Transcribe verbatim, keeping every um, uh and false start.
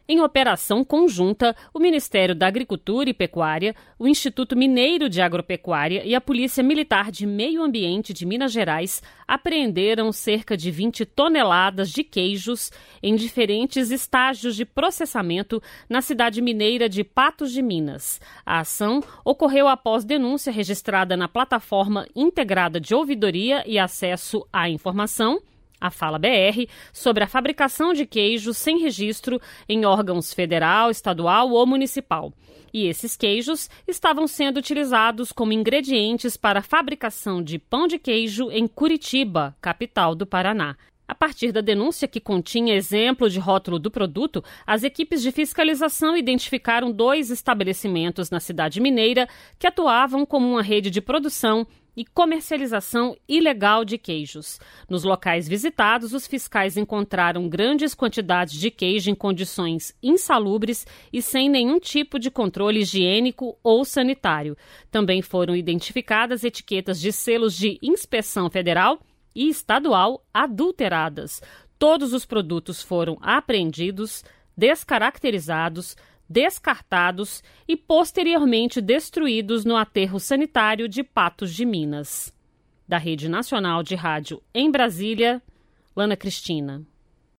Em operação conjunta, o Ministério da Agricultura e Pecuária, o Instituto Mineiro de Agropecuária e a Polícia Militar de Meio Ambiente de Minas Gerais apreenderam cerca de vinte toneladas de queijos em diferentes estágios de processamento na cidade mineira de Patos de Minas. A ação ocorreu após denúncia registrada na Plataforma Integrada de Ouvidoria e Acesso à Informação, a Fala B R, sobre a fabricação de queijos sem registro em órgãos federal, estadual ou municipal. E esses queijos estavam sendo utilizados como ingredientes para a fabricação de pão de queijo em Curitiba, capital do Paraná. A partir da denúncia, que continha exemplo de rótulo do produto, as equipes de fiscalização identificaram dois estabelecimentos na cidade mineira que atuavam como uma rede de produção e comercialização ilegal de queijos. Nos locais visitados, os fiscais encontraram grandes quantidades de queijo em condições insalubres e sem nenhum tipo de controle higiênico ou sanitário. Também foram identificadas etiquetas de selos de inspeção federal e estadual adulteradas. Todos os produtos foram apreendidos, descaracterizados, descartados e posteriormente destruídos no aterro sanitário de Patos de Minas. Da Rede Nacional de Rádio em Brasília, Lana Cristina.